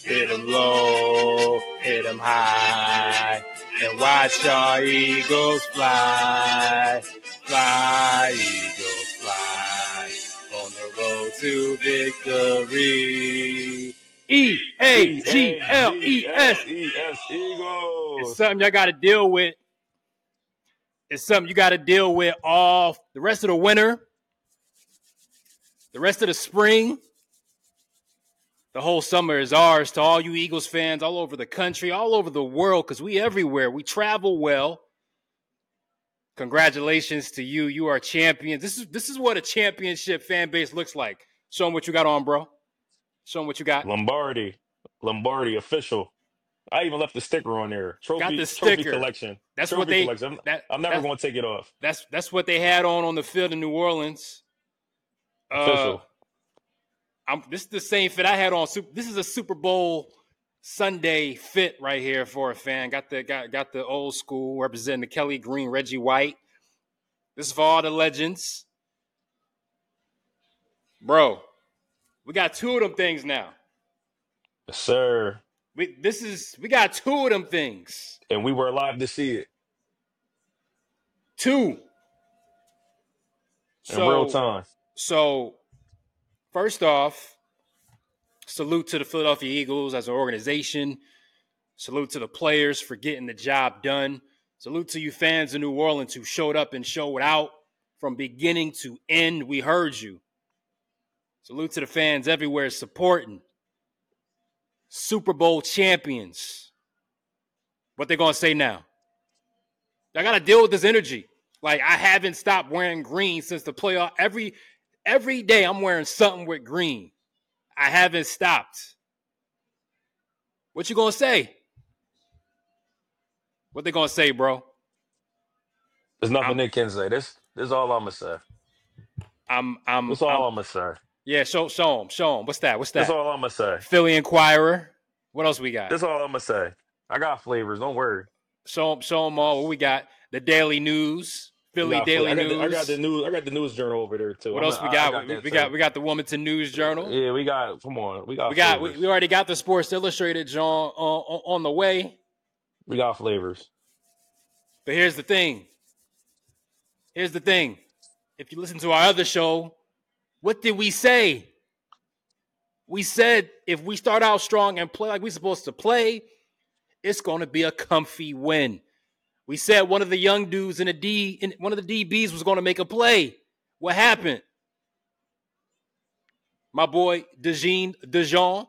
Hit 'em low, hit 'em high, and watch our Eagles fly. Fly, Eagles, fly, on the road to victory. Eagles. It's Eagles. something y'all got to deal with. It's something you got to deal with all the rest of the winter, the rest of the spring. The whole summer is ours to all you Eagles fans all over the country, all over the world, because we everywhere. We travel well. Congratulations to you. You are champions. This is what a championship fan base looks like. Show them what you got on, bro. Show them what you got. Lombardi official. I even left the sticker on there. Got the Trophy sticker. collection. That's what Trophy they collection. that I'm never that going to take it off. that's what they had on the field in New Orleans. Official. This is the same fit I had on. This is a Super Bowl Sunday fit right here for a fan. Got the old school representing the Kelly Green, Reggie White. This is for all the legends. Bro, we got two of them things now. Yes, sir. We got two of them things. And we were alive to see it. Two. In real time. So, first off, salute to the Philadelphia Eagles as an organization. Salute to the players for getting the job done. Salute to you fans in New Orleans who showed up and showed out from beginning to end. We heard you. Salute to the fans everywhere supporting. Super Bowl champions. What they gonna say now? I gotta deal with this energy. Like, I haven't stopped wearing green since the playoff. Every day I'm wearing something with green. I haven't stopped. What you gonna say? What they gonna say, bro? There's nothing they can say. This is all I'm gonna say. That's all I'm gonna say. Yeah, show them. What's that? That's all I'm gonna say. Philly Inquirer. What else we got? That's all I'm gonna say. I got flavors. Don't worry. Show them all. What we got? The Daily News. Philly Daily News. I got the news. I got the News Journal over there too. What else we got? We got the Wilmington News Journal. Yeah, we got. Come on, we got. We already got the Sports Illustrated John on the way. We got flavors. But here's the thing. If you listen to our other show, what did we say? We said if we start out strong and play like we're supposed to play, it's going to be a comfy win. We said one of the young dudes one of the DBs was going to make a play. What happened? My boy DeJean,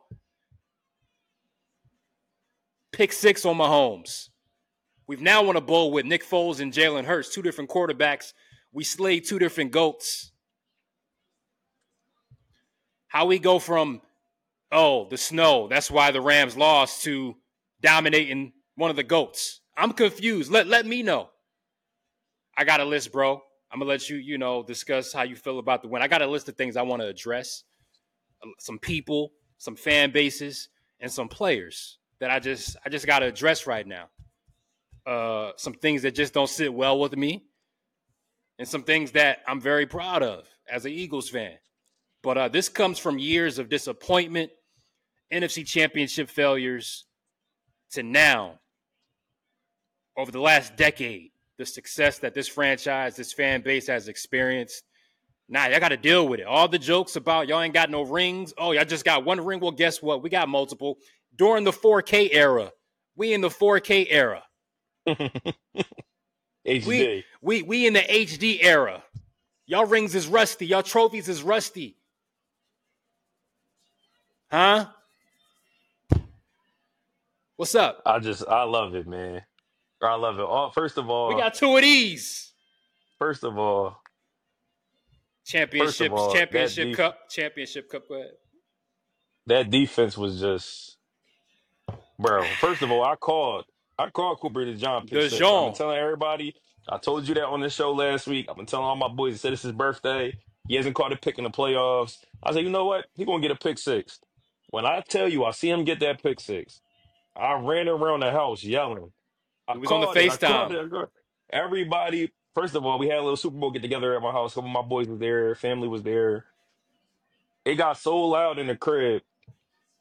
pick six on Mahomes. We've now won a bowl with Nick Foles and Jalen Hurts, two different quarterbacks. We slayed two different GOATs. How we go from, the snow, that's why the Rams lost, to dominating one of the GOATs. I'm confused. Let me know. I got a list, bro. I'm going to let you, discuss how you feel about the win. I got a list of things I want to address. Some people, some fan bases, and some players that I just got to address right now. Some things that just don't sit well with me, and some things that I'm very proud of as an Eagles fan. But this comes from years of disappointment, NFC Championship failures, to now, over the last decade, the success that this franchise, this fan base has experienced. Now, y'all got to deal with it. All the jokes about y'all ain't got no rings. Oh, y'all just got one ring. Well, guess what? We got multiple. During the 4K era, we in the 4K era. HD. We in the HD era. Y'all rings is rusty. Y'all trophies is rusty. Huh? What's up? I love it, man. I love it. First of all, we got two of these. First of all, championship cup. Go ahead. That defense was just, bro. First of all, I called Cooper DeJean. I've been telling everybody. I told you that on the show last week. I've been telling all my boys. He said it's his birthday. He hasn't caught a pick in the playoffs. I said, you know what? He's gonna get a pick six. When I tell you, I see him get that pick six. I ran around the house yelling. He was on the FaceTime. Everybody, first of all, we had a little Super Bowl get together at my house. Some of my boys was there. Family was there. It got so loud in the crib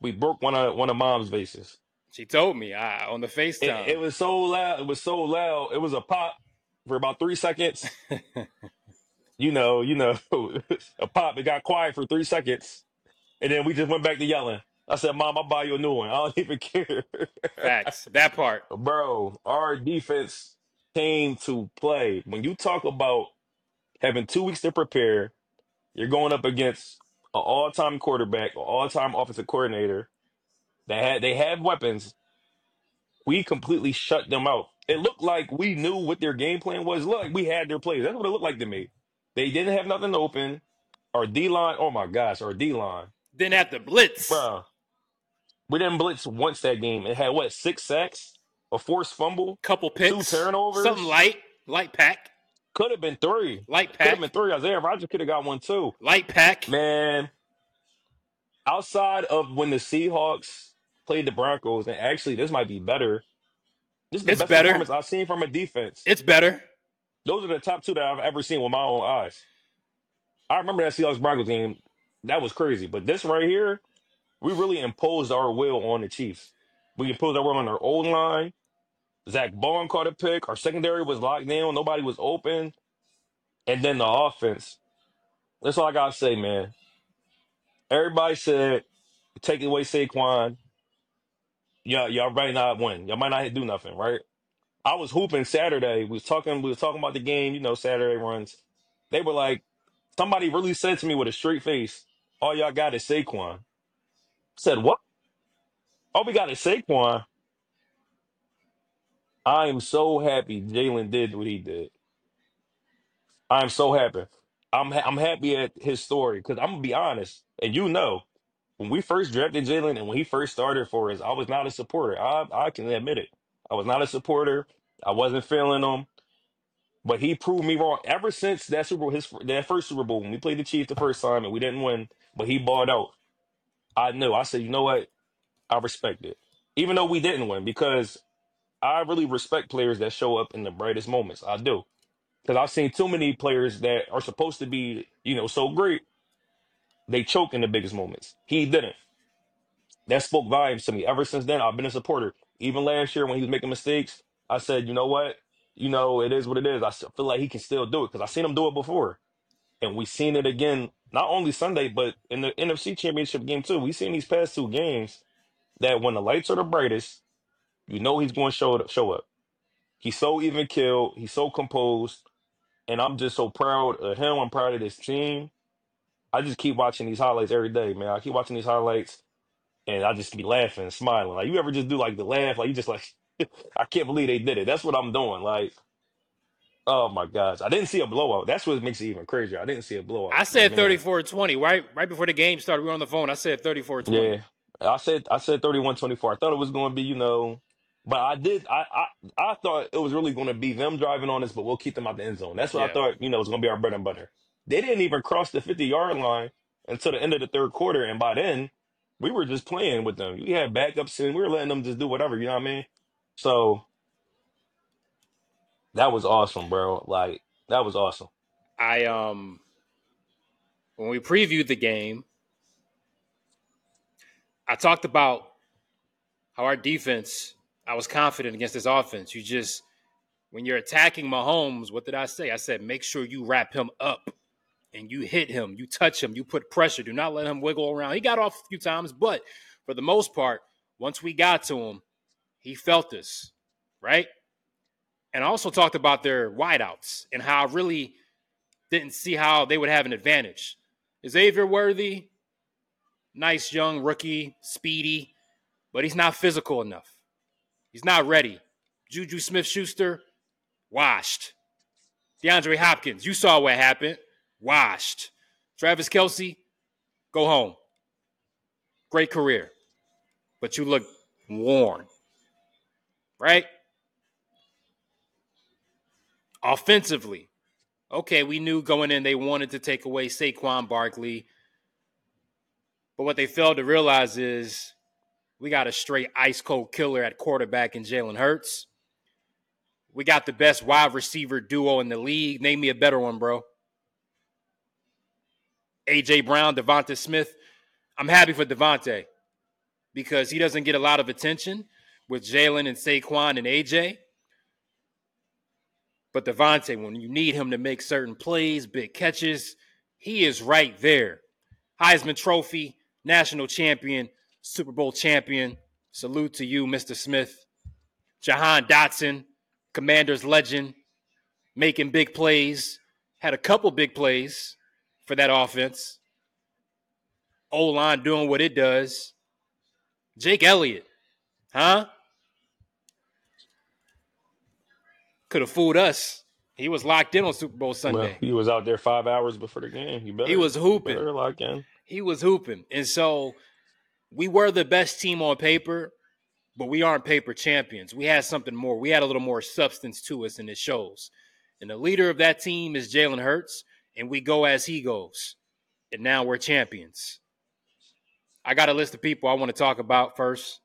we broke one of Mom's vases. She told me on the FaceTime. It was so loud. It was so loud. It was a pop for about 3 seconds. you know, a pop. It got quiet for 3 seconds, and then we just went back to yelling. I said, "Mom, I'll buy you a new one. I don't even care." Facts. That part. Bro, our defense came to play. When you talk about having 2 weeks to prepare, you're going up against an all-time quarterback, an all-time offensive coordinator. They have weapons. We completely shut them out. It looked like we knew what their game plan was. Look, we had their plays. That's what it looked like to me. They didn't have nothing open. Our D-line, oh my gosh, our D-line. Didn't have to blitz. Bro, we didn't blitz once that game. It had, 6 sacks, a forced fumble, couple picks, 2 turnovers. Something light pack. Could have been 3. Light pack. Could have been 3. Isaiah Rodgers could have got one too. Light pack. Man, outside of when the Seahawks played the Broncos, and actually this might be better. This is the best performance I've seen from a defense. It's better. Those are the top 2 that I've ever seen with my own eyes. I remember that Seahawks Broncos game. That was crazy. But this right here, we really imposed our will on the Chiefs. We imposed our will on our old line. Zach Bond caught a pick. Our secondary was locked down. Nobody was open. And then the offense. That's all I got to say, man. Everybody said, take away Saquon. Yeah, y'all might not win. Y'all might not do nothing, right? I was hooping Saturday. We was talking about the game, Saturday runs. They were like, somebody really said to me with a straight face, all y'all got is Saquon. I said, what? All we got is Saquon. I am so happy Jalen did what he did. I am so happy. I'm happy at his story because I'm going to be honest. And when we first drafted Jalen and when he first started for us, I was not a supporter. I can admit it. I was not a supporter. I wasn't feeling him. But he proved me wrong. Ever since that Super Bowl, that first Super Bowl, when we played the Chiefs the first time and we didn't win, but he balled out, I knew. I said, you know what? I respect it. Even though we didn't win, because I really respect players that show up in the brightest moments. I do. Because I've seen too many players that are supposed to be, so great, they choke in the biggest moments. He didn't. That spoke volumes to me. Ever since then, I've been a supporter. Even last year when he was making mistakes, I said, you know what? It is what it is. I feel like he can still do it because I've seen him do it before. And we've seen it again, not only Sunday, but in the NFC Championship game too. We've seen these past 2 games that when the lights are the brightest, he's going to show up. He's so even killed. He's so composed. And I'm just so proud of him. I'm proud of this team. I just keep watching these highlights every day, man. I keep watching these highlights, and I just be laughing and smiling. Like, you ever just do, like, the laugh? Like, you just, like, I can't believe they did it. That's what I'm doing. Like, oh, my gosh. I didn't see a blowout. That's what makes it even crazier. I didn't see a blowout. I said 34-20. Right before the game started, we were on the phone. I said 34-20. Yeah. I said 31-24. I thought it was going to be, but I thought it was really going to be them driving on us, but we'll keep them out the end zone. That's what I thought, was going to be our bread and butter. They didn't even cross the 50-yard line until the end of the third quarter, and by then, we were just playing with them. We had backups, and we were letting them just do whatever, you know what I mean? So, that was awesome, bro. Like, that was awesome. When we previewed the game, I talked about how our defense, I was confident against this offense. When you're attacking Mahomes, what did I say? I said, make sure you wrap him up and you hit him, you touch him, you put pressure. Do not let him wiggle around. He got off a few times, but for the most part, once we got to him, he felt us, right? And I also talked about their wideouts and how I really didn't see how they would have an advantage. Xavier Worthy, nice young rookie, speedy, but he's not physical enough. He's not ready. Juju Smith-Schuster, washed. DeAndre Hopkins, you saw what happened. Washed. Travis Kelce, go home. Great career. But you look worn. Right? Offensively, okay, we knew going in they wanted to take away Saquon Barkley. But what they failed to realize is we got a straight ice-cold killer at quarterback in Jalen Hurts. We got the best wide receiver duo in the league. Name me a better one, bro. A.J. Brown, Devonta Smith. I'm happy for Devonta. because he doesn't get a lot of attention with Jalen and Saquon and AJ. But Devontae, when you need him to make certain plays, big catches, he is right there. Heisman Trophy, national champion, Super Bowl champion. Salute to you, Mr. Smith. Jahan Dotson, Commanders legend, making big plays. Had a couple big plays for that offense. O-line doing what it does. Jake Elliott, huh? Could have fooled us. He was locked in on Super Bowl Sunday. Well, he was out there 5 hours before the game. He was hooping. Better lock in. He was hooping. And so we were the best team on paper, but we aren't paper champions. We had something more. We had a little more substance to us, and it shows. And the leader of that team is Jalen Hurts, and we go as he goes. And now we're champions. I got a list of people I want to talk about first.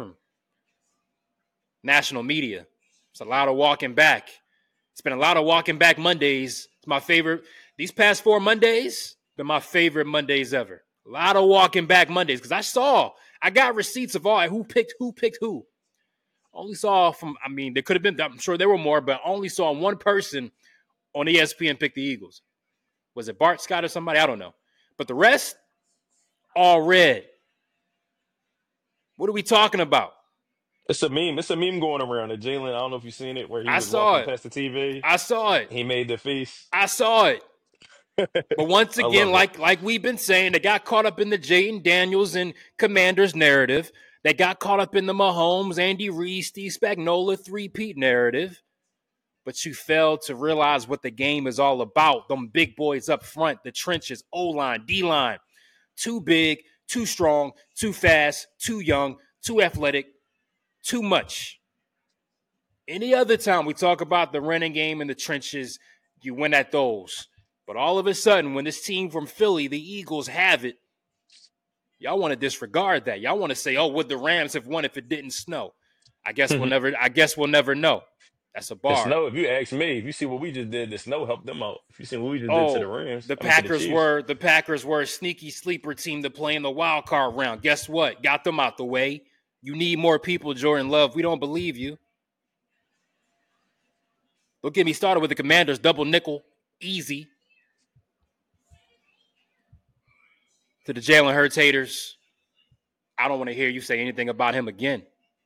National media. It's a lot of walking back. It's been a lot of walking back Mondays. It's my favorite. These past 4 Mondays been my favorite Mondays ever. A lot of walking back Mondays because I got receipts of all who picked who. Only saw there could have been, I'm sure there were more, but I only saw one person on ESPN pick the Eagles. Was it Bart Scott or somebody? I don't know. But the rest, all red. What are we talking about? It's a meme. It's a meme going around. Jalen, I don't know if you've seen it, where he was walking past the TV. I saw it. He made the face. I saw it. But once again, like we've been saying, they got caught up in the Jayden Daniels and Commanders narrative. They got caught up in the Mahomes, Andy Reid, Steve Spagnuolo three-peat narrative. But you failed to realize what the game is all about. Them big boys up front, the trenches, O-line, D-line. Too big, too strong, too fast, too young, too athletic. Too much. Any other time we talk about the running game in the trenches, you win at those. But all of a sudden, when this team from Philly, the Eagles, have it, y'all want to disregard that. Y'all want to say, "Oh, would the Rams have won if it didn't snow?" I guess we'll never know. That's a bar. The snow, if you ask me, if you see what we just did, the snow helped them out. If you see what we just did to the Rams, the Packers were a sneaky sleeper team to play in the wild card round. Guess what? Got them out the way. You need more people, Jordan Love. We don't believe you. Don't get me started with the Commanders. Double nickel. Easy. To the Jalen Hurts haters, I don't want to hear you say anything about him again.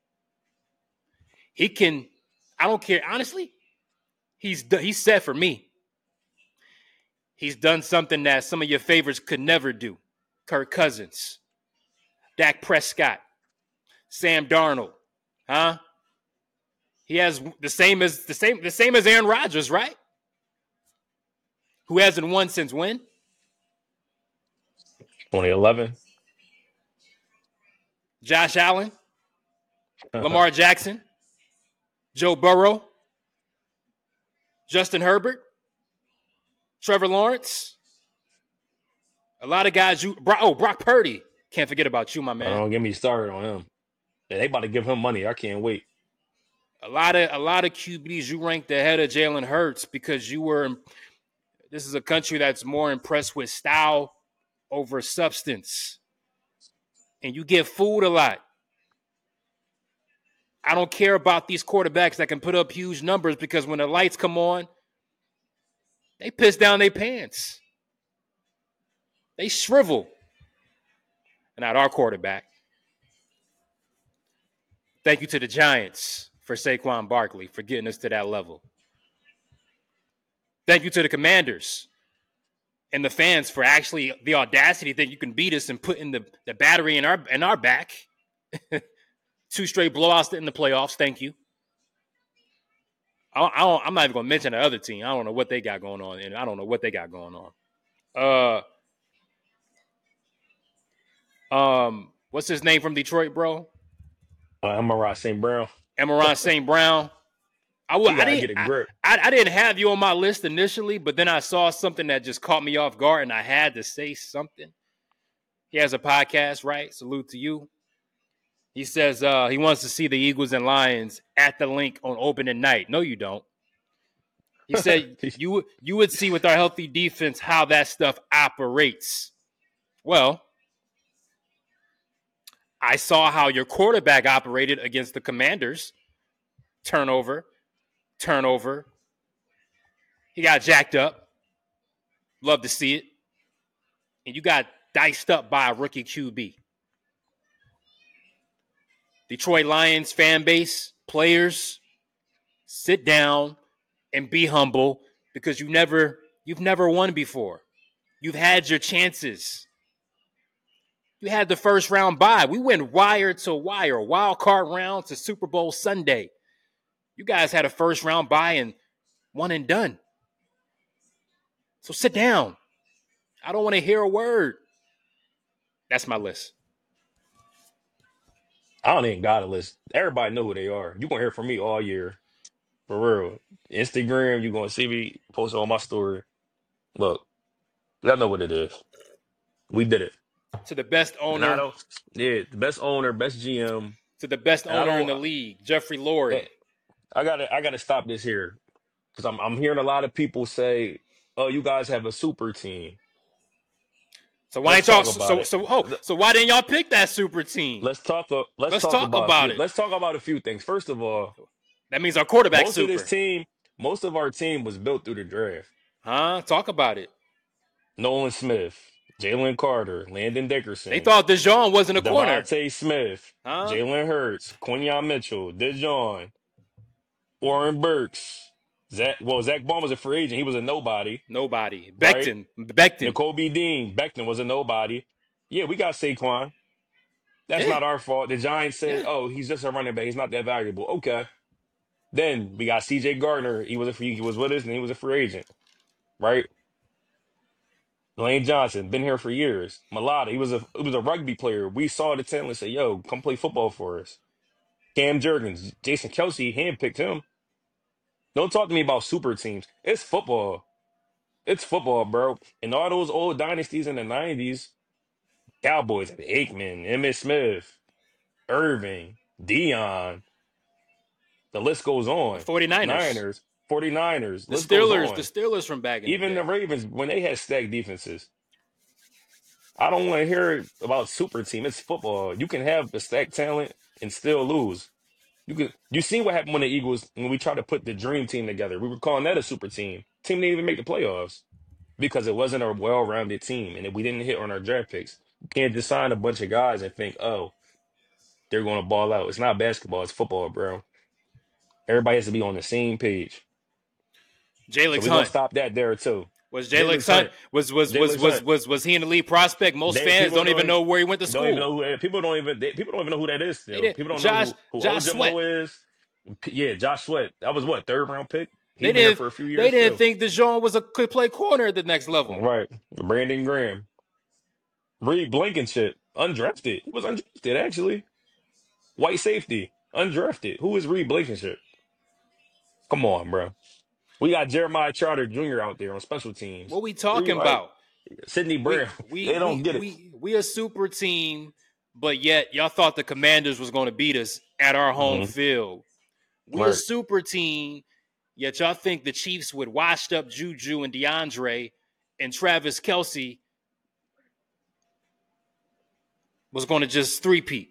I don't care. Honestly, he's set for me. He's done something that some of your favorites could never do. Kirk Cousins. Dak Prescott. Sam Darnold, huh? He has the same as Aaron Rodgers, right? Who hasn't won since when? 2011. Josh Allen, Lamar Jackson, Joe Burrow, Justin Herbert, Trevor Lawrence. A lot of guys. Brock Purdy. Can't forget about you, my man. Don't get me started on him. They about to give him money. I can't wait. A lot of QBs you ranked ahead of Jalen Hurts because this is a country that's more impressed with style over substance. And you get fooled a lot. I don't care about these quarterbacks that can put up huge numbers because when the lights come on, they piss down their pants. They shrivel. And not our quarterback. Thank you to the Giants for Saquon Barkley for getting us to that level. Thank you to the Commanders and the fans for actually the audacity that you can beat us and put in the battery in our back. 2 straight blowouts in the playoffs. Thank you. I'm not even going to mention the other team. I don't know what they got going on, and I don't know what they got going on. What's his name from Detroit, bro? Amon-Ra St. Brown. Amon-Ra St. Brown. I didn't have you on my list initially, but then I saw something that just caught me off guard, and I had to say something. He has a podcast, right? Salute to you. He says he wants to see the Eagles and Lions at the link on opening night. No, you don't. He said you would see with our healthy defense how that stuff operates. Well, I saw how your quarterback operated against the Commanders. Turnover. He got jacked up. Love to see it. And you got diced up by a rookie QB. Detroit Lions fan base, players, sit down and be humble because you've never won before. You've had your chances. You had the first round bye. We went wire to wire, wild card round to Super Bowl Sunday. You guys had a first round bye and one and done. So sit down. I don't want to hear a word. That's my list. I don't even got a list. Everybody know who they are. You're going to hear from me all year. For real. Instagram, you're going to see me post on my story. Look, y'all know what it is. We did it. To the best owner. Donato, the best owner, best GM. To the best owner in the league, Jeffrey Lurie. I gotta stop this here. Because I'm hearing a lot of people say, oh, you guys have a super team. So why why didn't y'all pick that super team? Let's talk about it. Let's talk about a few things. First of all, that means our quarterback super. Most of our team was built through the draft. Huh? Talk about it. Nolan Smith, Jalen Carter, Landon Dickerson. They thought DeJean wasn't a corner. Devontae Smith, Jalen Hurts, Quinyon Mitchell, DeJean, Warren Burks. Zach Baum was a free agent. He was a nobody. Becton. Nakobe Dean. Becton was a nobody. Yeah, we got Saquon. That's not our fault. The Giants said, oh, he's just a running back. He's not that valuable. Okay. Then we got C.J. Gardner. He was with us, and he was a free agent. Right? Lane Johnson, been here for years. Mulata, he was a rugby player. We saw the talent and said, yo, come play football for us. Cam Jurgens, Jason Kelce handpicked him. Don't talk to me about super teams. It's football. It's football, bro. And all those old dynasties in the 90s, Cowboys, Aikman, Emmitt Smith, Irving, Dion, the list goes on. 49ers. The Steelers from back in Even the Ravens, when they had stacked defenses. I don't want to hear about super team. It's football. You can have the stacked talent and still lose. You see what happened when the Eagles, when we tried to put the dream team together. We were calling that a super team. Team didn't even make the playoffs because it wasn't a well-rounded team and we didn't hit on our draft picks. You can't just sign a bunch of guys and think, oh, they're going to ball out. It's not basketball. It's football, bro. Everybody has to be on the same page. Jalen Hunt. We're going to stop that there, too. Was Jalen Hunt was he in the lead prospect? Most fans don't even know where he went to school. People don't even know who that is still. People don't know who Josh Sweat is. Yeah, Josh Sweat. That was what, third round pick? He been there for a few years. They didn't think DeJean could play corner at the next level. Right. Brandon Graham. Reed Blankenship. Undrafted. He was undrafted, actually. White safety. Undrafted. Who is Reed Blankenship? Come on, bro. We got Jeremiah Trotter Jr. out there on special teams. What we talking about? Sidney Brown. They don't get it. We a super team, but yet y'all thought the Commanders was going to beat us at our home field. We a super team, yet y'all think the Chiefs with washed up Juju and DeAndre and Travis Kelce was going to just three-peat.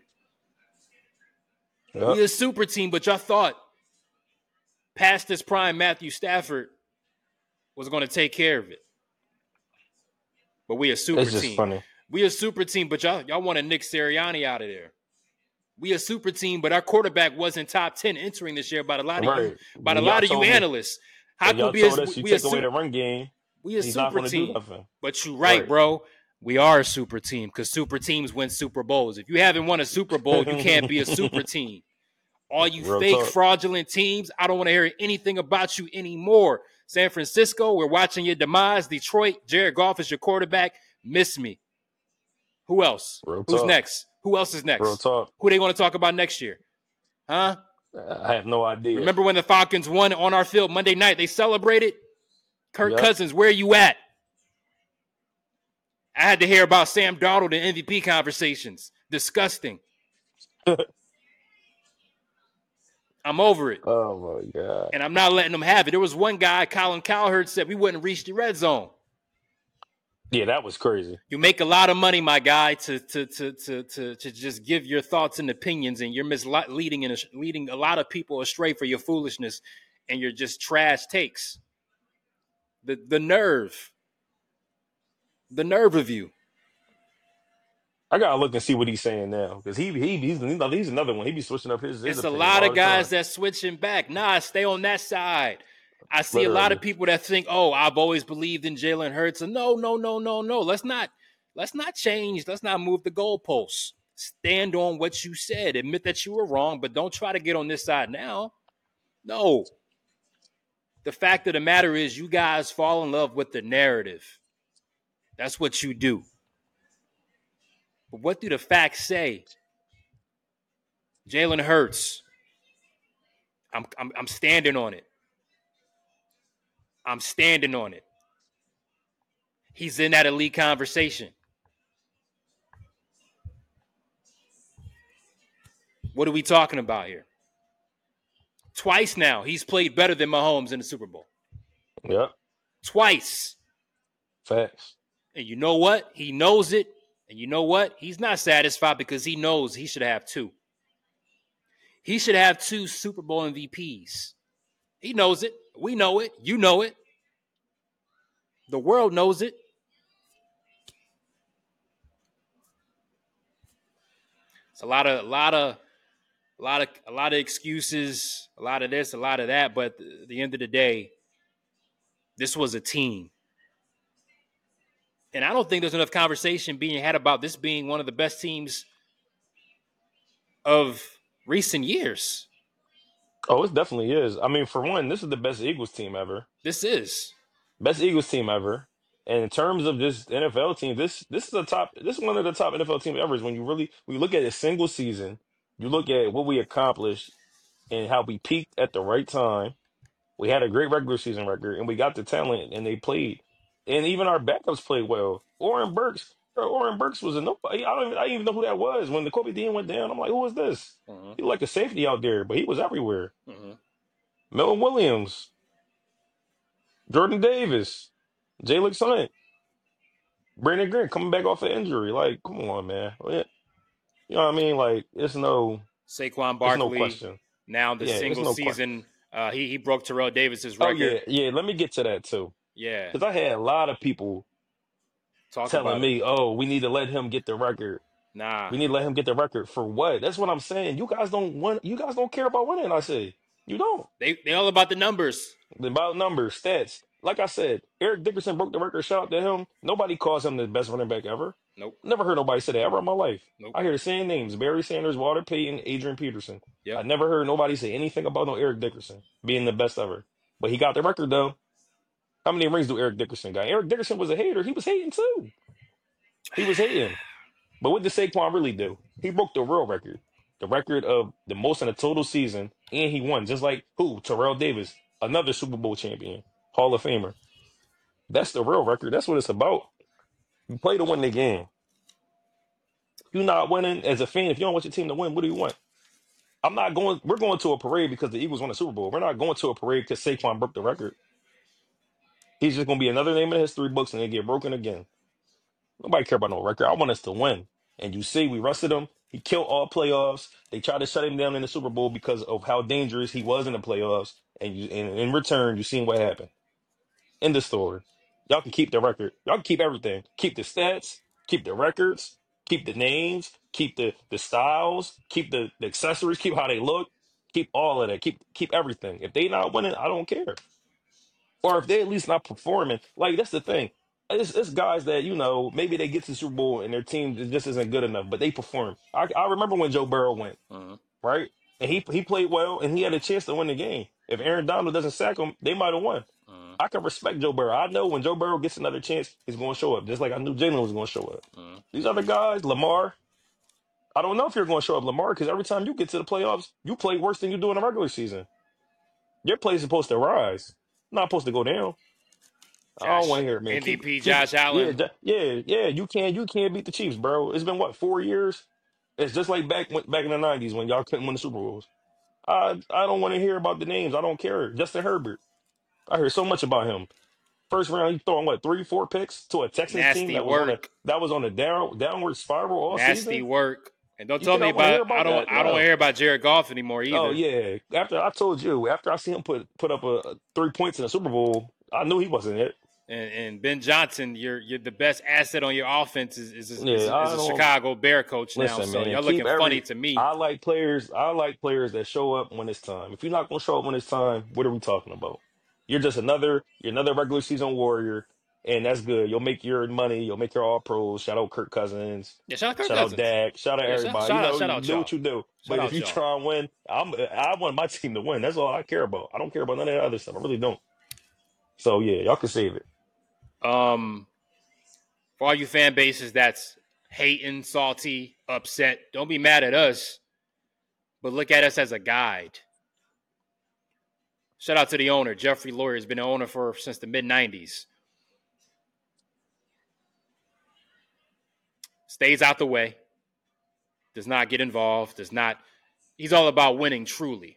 Yep. We a super team, but y'all thought past this prime Matthew Stafford was going to take care of it. But we a super team. Just funny. We a super team, but y'all wanted Nick Sirianni out of there. We a super team, but our quarterback wasn't top 10 entering this year by a lot of you analysts. How could we take away the run game? We a super team. But you're right, bro. We are a super team because super teams win Super Bowls. If you haven't won a Super Bowl, you can't be a super team. All you fraudulent teams, I don't want to hear anything about you anymore. San Francisco, we're watching your demise. Detroit, Jared Goff is your quarterback. Miss me. Who else? Who's next? Who else is next? Real talk. Who they going to talk about next year? Huh? I have no idea. Remember when the Falcons won on our field Monday night? They celebrated? Kirk Cousins, where are you at? I had to hear about Sam Darnold and MVP conversations. Disgusting. I'm over it. Oh, my God. And I'm not letting them have it. There was one guy, Colin Cowherd, said we wouldn't reach the red zone. Yeah, that was crazy. You make a lot of money, my guy, to just give your thoughts and opinions, and you're misleading and leading a lot of people astray for your foolishness and your just trash takes. The nerve of you. I gotta look and see what he's saying now because he's another one. He be switching up his It's a opinion lot all of the time. guys that switching back. Nah, stay on that side. I see a lot Literally. of people that think, "Oh, I've always believed in Jalen Hurts." And no. Let's not change. Let's not move the goalposts. Stand on what you said. Admit that you were wrong, but don't try to get on this side now. No. The fact of the matter is, you guys fall in love with the narrative. That's what you do. But what do the facts say? Jalen Hurts. I'm standing on it. I'm standing on it. He's in that elite conversation. What are we talking about here? Twice now, he's played better than Mahomes in the Super Bowl. Yep. Twice. Facts. And you know what? He knows it. And you know what? He's not satisfied because he knows he should have 2. He should have 2 Super Bowl MVPs. He knows it. We know it. You know it. The world knows it. It's a lot of excuses, a lot of this, a lot of that. But at the end of the day, this was a team. And I don't think there's enough conversation being had about this being one of the best teams of recent years. Oh, it definitely is. I mean, for one, this is the best Eagles team ever. This is. Best Eagles team ever. And in terms of this NFL team, this is one of the top NFL teams ever. Is when you look at a single season, you look at what we accomplished and how we peaked at the right time. We had a great regular season record, and we got the talent, and they played. And even our backups played well. Oren Burks was a nobody. I didn't even know who that was when the Kobe Dean went down. I'm like, who is this? Mm-hmm. He looked like a safety out there, but he was everywhere. Mm-hmm. Milton Williams, Jordan Davis, Jalen Hunt, Brandon Grant coming back off an injury. Like, come on, man. You know what I mean? Like, Saquon Barkley, question. Now the single season, he broke Terrell Davis's record. Oh, yeah. Let me get to that, too. Yeah. Because I had a lot of people telling me, oh, we need to let him get the record. Nah. We need to let him get the record. For what? That's what I'm saying. You guys don't care about winning, I say. You don't. They all about the numbers. About numbers, stats. Like I said, Eric Dickerson broke the record. Shout out to him. Nobody calls him the best running back ever. Nope. Never heard nobody say that ever in my life. Nope. I hear the same names: Barry Sanders, Walter Payton, Adrian Peterson. Yep. I never heard nobody say anything about no Eric Dickerson being the best ever. But he got the record, though. How many rings do Eric Dickerson got? Eric Dickerson was a hater. He was hating, too. He was hating. But what did Saquon really do? He broke the real record. The record of the most in a total season, and he won. Just like who? Terrell Davis, another Super Bowl champion, Hall of Famer. That's the real record. That's what it's about. You play to win the game. You're not winning as a fan. If you don't want your team to win, what do you want? We're going to a parade because the Eagles won a Super Bowl. We're not going to a parade because Saquon broke the record. He's just going to be another name in the history books and they get broken again. Nobody care about no record. I want us to win. And you see, we rusted him. He killed all playoffs. They tried to shut him down in the Super Bowl because of how dangerous he was in the playoffs. And in return, you seen what happened. End the story. Y'all can keep the record. Y'all can keep everything. Keep the stats. Keep the records. Keep the names. Keep the styles. Keep the accessories. Keep how they look. Keep all of that. Keep everything. If they not winning, I don't care. Or if they at least not performing. Like, that's the thing. It's guys that, maybe they get to the Super Bowl and their team just isn't good enough, but they perform. I remember when Joe Burrow went, right? And he played well, and he had a chance to win the game. If Aaron Donald doesn't sack him, they might have won. I can respect Joe Burrow. I know when Joe Burrow gets another chance, he's going to show up, just like I knew Jalen was going to show up. These other guys, Lamar, I don't know if you're going to show up, Lamar, because every time you get to the playoffs, you play worse than you do in the regular season. Your play is supposed to rise, not supposed to go down. I don't want to hear it, man. MVP Josh Allen. Yeah. You can't beat the Chiefs, bro. It's been what, 4 years? It's just like back in the 90s when y'all couldn't win the Super Bowls. I don't want to hear about the names. I don't care. Justin Herbert. I heard so much about him. First round, you throwing what 3-4 picks to a Texans team Nasty that work. Was on a downward spiral all Nasty season. work. And don't You tell think me I want to hear about about that? I don't No. hear about Jared Goff anymore Oh either. yeah. After I told you, after I see him put up a 3 points in the Super Bowl, I knew he wasn't it. And Ben Johnson, you're the best asset on your offense is I a don't Chicago Bear coach now. listen, So man. y'all looking funny to me. I like players. I like players that show up when it's time. If you're not gonna show up when it's time, what are we talking about? You're another regular season warrior, and that's good. You'll make your money. You'll make your all pros. Shout out Kirk Cousins. Yeah, shout out Kirk Shout out Cousins. Dak. Shout out Yeah, everybody. shout You out do y'all. what you do. Shout But if out you y'all. try and win, I want my team to win. That's all I care about. I don't care about none of that other stuff. I really don't. So yeah, y'all can save it. For all you fan bases that's hating, salty, upset, don't be mad at us, but look at us as a guide. Shout out to the owner. Jeffrey Lurie has been an owner since the mid-90s. Stays out the way. Does not get involved. He's all about winning truly.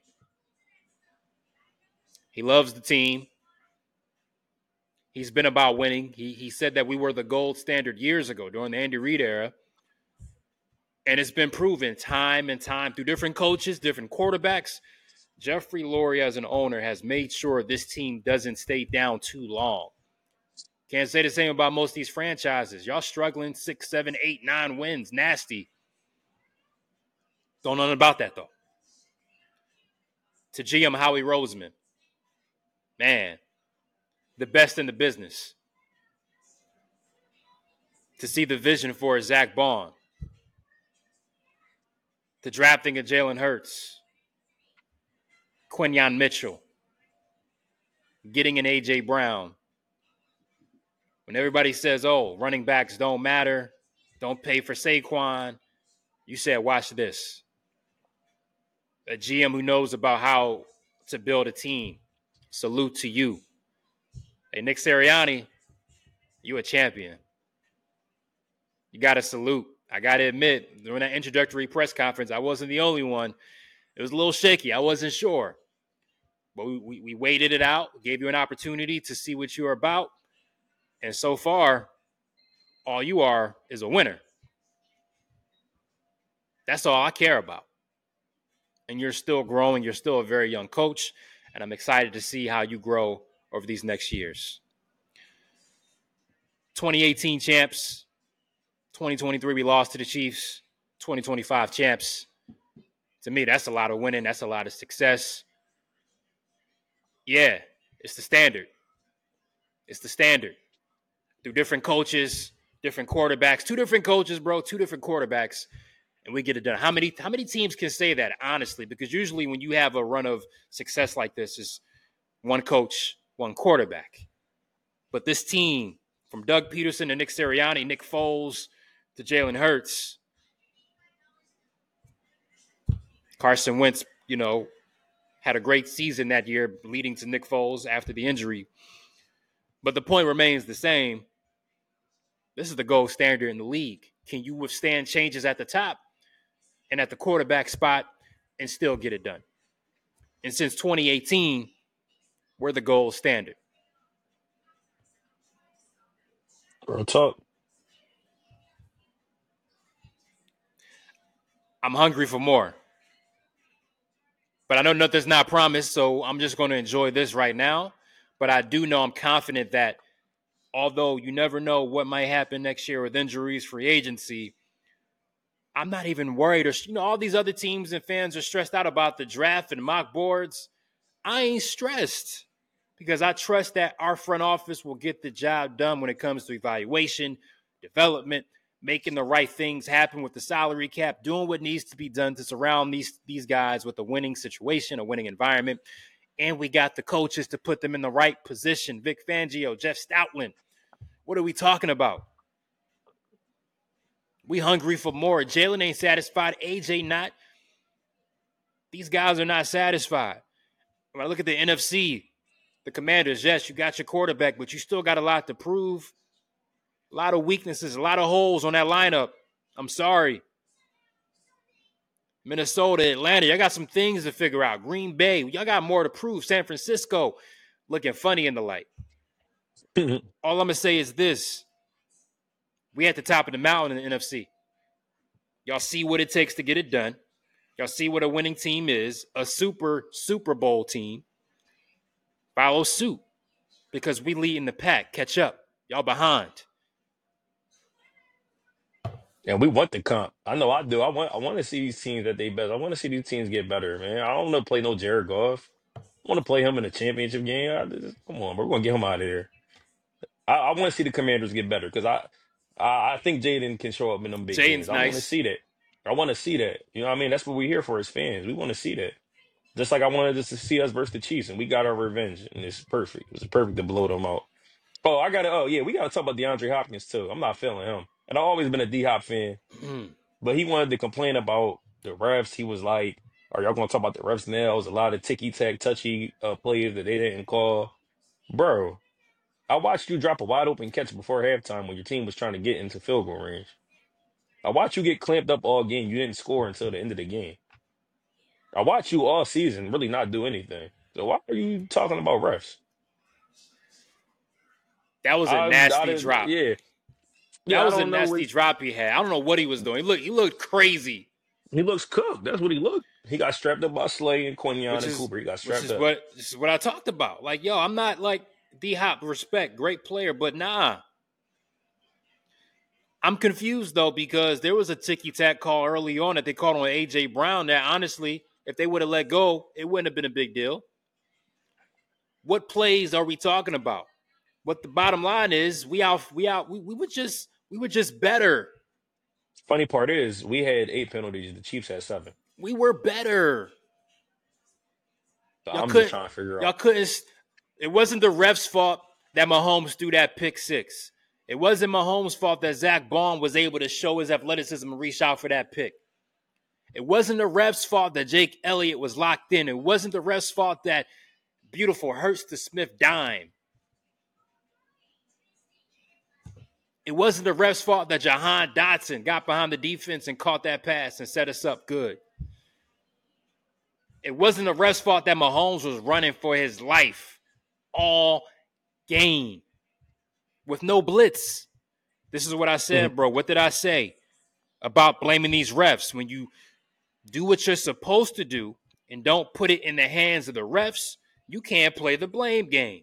He loves the team. He's been about winning. He said that we were the gold standard years ago during the Andy Reid era. And it's been proven time and time through different coaches, different quarterbacks. Jeffrey Lurie, as an owner, has made sure this team doesn't stay down too long. Can't say the same about most of these franchises. Y'all struggling 6, 7, 8, 9 wins. Nasty. Don't know nothing about that, though. To GM Howie Roseman. Man, the best in the business. To see the vision for Zach Bond. The drafting of Jalen Hurts. Quinyon Mitchell. Getting an A.J. Brown. When everybody says, oh, running backs don't matter, don't pay for Saquon, you said, watch this. A GM who knows about how to build a team. Salute to you. Hey, Nick Sirianni, you a champion. You got to salute. I got to admit, during that introductory press conference, I wasn't the only one. It was a little shaky. I wasn't sure. But we waited it out, gave you an opportunity to see what you're about. And so far, all you are is a winner. That's all I care about. And you're still growing. You're still a very young coach. And I'm excited to see how you grow over these next years. 2018 champs. 2023, we lost to the Chiefs. 2025 champs. To me, that's a lot of winning. That's a lot of success. Yeah, it's the standard. It's the standard. Through different coaches, different quarterbacks. 2 different coaches, bro. 2 different quarterbacks. And we get it done. How many teams can say that, honestly? Because usually when you have a run of success like this, it's one coach, one quarterback. But this team, from Doug Peterson to Nick Sirianni, Nick Foles to Jalen Hurts, Carson Wentz, had a great season that year, leading to Nick Foles after the injury. But the point remains the same. This is the gold standard in the league. Can you withstand changes at the top and at the quarterback spot and still get it done? And since 2018, we're the gold standard. Real talk. I'm hungry for more. But I know nothing's not promised, so I'm just going to enjoy this right now. But I do know I'm confident that although you never know what might happen next year with injuries, free agency, I'm not even worried. All these other teams and fans are stressed out about the draft and mock boards. I ain't stressed because I trust that our front office will get the job done when it comes to evaluation, development, making the right things happen with the salary cap, doing what needs to be done to surround these guys with a winning situation, a winning environment. And we got the coaches to put them in the right position. Vic Fangio, Jeff Stoutland. What are we talking about? We hungry for more. Jalen ain't satisfied. AJ not. These guys are not satisfied. When I look at the NFC, the Commanders, yes, you got your quarterback, but you still got a lot to prove. A lot of weaknesses, a lot of holes on that lineup. I'm sorry. Minnesota, Atlanta, y'all got some things to figure out. Green Bay, y'all got more to prove. San Francisco, looking funny in the light. All I'm going to say is this. We at the top of the mountain in the NFC. Y'all see what it takes to get it done. Y'all see what a winning team is, a Super Bowl team. Follow suit because we lead in the pack. Catch up. Y'all behind. And we want the comp. I know I do. I want to see these teams that they better. I want to see these teams get better, man. I don't want to play no Jared Goff. I want to play him in a championship game. Come on, we're going to get him out of there. I want to see the Commanders get better because I think Jaden can show up in them big games. I want to see that. I want to see that. You know what I mean? That's what we're here for as fans. We want to see that. Just like I wanted us to see us versus the Chiefs, and we got our revenge, and it's perfect. It was perfect to blow them out. We got to talk about DeAndre Hopkins, too. I'm not feeling him. And I've always been a D-Hop fan. But he wanted to complain about the refs. He was like, are y'all going to talk about the refs now? It was a lot of ticky-tack, touchy plays that they didn't call. Bro, I watched you drop a wide-open catch before halftime when your team was trying to get into field goal range. I watched you get clamped up all game. You didn't score until the end of the game. I watched you all season really not do anything. So why are you talking about refs? That was a nasty drop. Yeah. That was a nasty drop he had. I don't know what he was doing. He looked crazy. He looks cooked. That's what he looked. He got strapped up by Slay and Quinyon and Cooper. He got strapped up. This is what I talked about. Like, yo, I'm not like D-Hop, respect, great player, but nah. I'm confused, though, because there was a ticky-tack call early on that they called on A.J. Brown that, honestly, if they would have let go, it wouldn't have been a big deal. What plays are we talking about? What the bottom line is, we were just better. Funny part is, we had 8 penalties. The Chiefs had 7. We were better. So I'm just trying to figure out. Y'all couldn't. It wasn't the ref's fault that Mahomes threw that pick 6. It wasn't Mahomes' fault that Zach Baun was able to show his athleticism and reach out for that pick. It wasn't the ref's fault that Jake Elliott was locked in. It wasn't the ref's fault that beautiful Hurts to Smith dime. It wasn't the ref's fault that Jahan Dotson got behind the defense and caught that pass and set us up good. It wasn't the ref's fault that Mahomes was running for his life all game with no blitz. This is what I said, bro. What did I say about blaming these refs? When you do what you're supposed to do and don't put it in the hands of the refs, you can't play the blame game.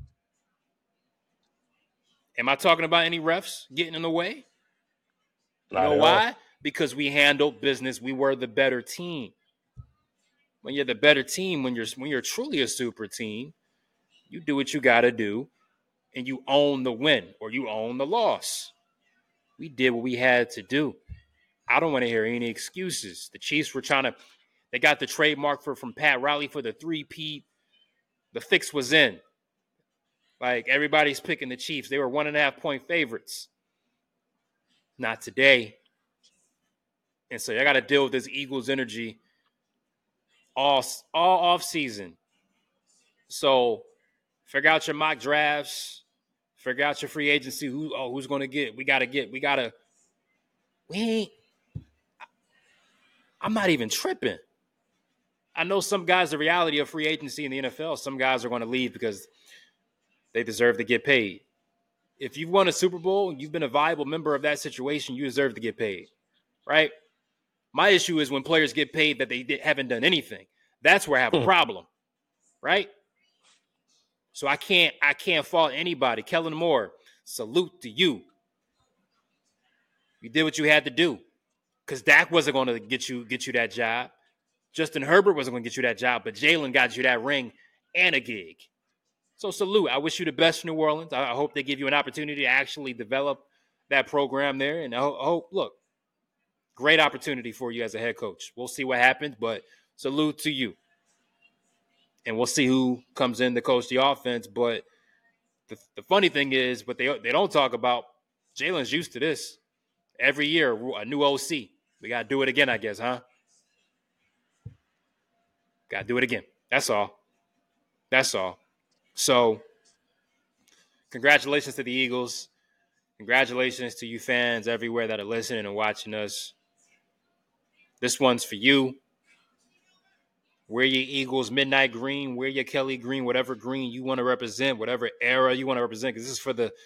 Am I talking about any refs getting in the way? You know why? Because we handled business. We were the better team. When you're the better team, when you're truly a super team, you do what you got to do, and you own the win or you own the loss. We did what we had to do. I don't want to hear any excuses. The Chiefs were they got the trademark from Pat Riley for the 3-peat. The fix was in. Like, everybody's picking the Chiefs. They were 1.5-point favorites. Not today. And so I got to deal with this Eagles energy all off season. So figure out your mock drafts. Figure out your free agency. Who's going to get? I'm not even tripping. I know some guys, the reality of free agency in the NFL, some guys are going to leave because they deserve to get paid. If you've won a Super Bowl, you've been a viable member of that situation, you deserve to get paid, right? My issue is when players get paid that they haven't done anything. That's where I have a problem, right? So I can't fault anybody. Kellen Moore, salute to you. You did what you had to do because Dak wasn't going to get you that job. Justin Herbert wasn't going to get you that job, but Jalen got you that ring and a gig. So salute. I wish you the best, New Orleans. I hope they give you an opportunity to actually develop that program there. And I hope, look, great opportunity for you as a head coach. We'll see what happens, but salute to you. And we'll see who comes in to coach the offense. But the funny thing is, but they don't talk about, Jalen's used to this. Every year, a new OC. We got to do it again, I guess, huh? Got to do it again. That's all. So, congratulations to the Eagles. Congratulations to you fans everywhere that are listening and watching us. This one's for you. Wear your Eagles midnight green, wear your Kelly green, whatever green you want to represent, whatever era you want to represent, because this is for the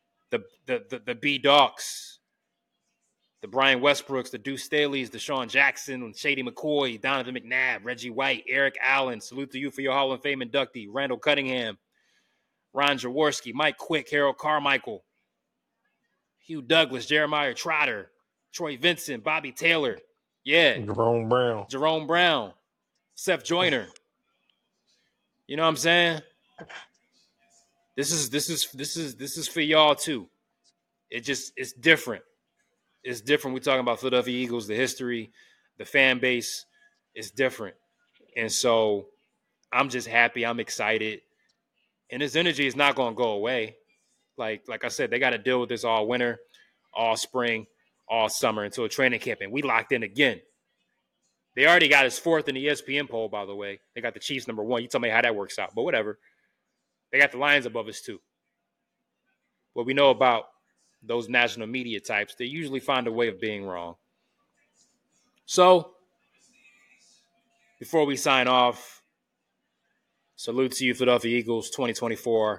B-Docs, the Brian Westbrooks, the Deuce Staleys, the Deshaun Jackson, Shady McCoy, Donovan McNabb, Reggie White, Eric Allen. Salute to you for your Hall of Fame inductee. Randall Cunningham, Ron Jaworski, Mike Quick, Harold Carmichael, Hugh Douglas, Jeremiah Trotter, Troy Vincent, Bobby Taylor. Yeah. Jerome Brown. Seth Joyner. You know what I'm saying? This is for y'all too. It's different. It's different. We're talking about Philadelphia Eagles, the history, the fan base. It's different. And so I'm just happy. I'm excited. And this energy is not going to go away. Like I said, they got to deal with this all winter, all spring, all summer until training camp. And we locked in again. They already got us fourth in the ESPN poll, by the way. They got the Chiefs number 1. You tell me how that works out. But whatever. They got the Lions above us too. What we know about those national media types, they usually find a way of being wrong. So, before we sign off, salute to you, Philadelphia Eagles 2024-25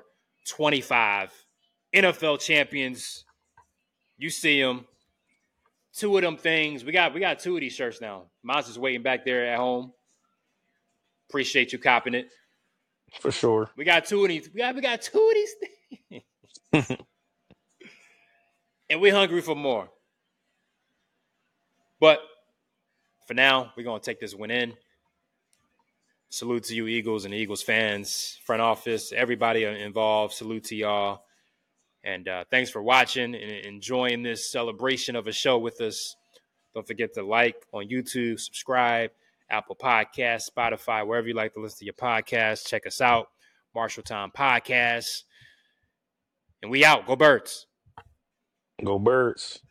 NFL champions. You see them. 2 of them things. We got 2 of these shirts now. Mine's just waiting back there at home. Appreciate you copping it. For sure. We got 2 of these. We got 2 of these things. And we're hungry for more. But for now, we're going to take this one in. Salute to you, Eagles and Eagles fans, front office, everybody involved. Salute to y'all. And thanks for watching and enjoying this celebration of a show with us. Don't forget to like on YouTube, subscribe, Apple Podcasts, Spotify, wherever you like to listen to your podcasts. Check us out, Marshall Time Podcast. And we out. Go Birds. Go Birds.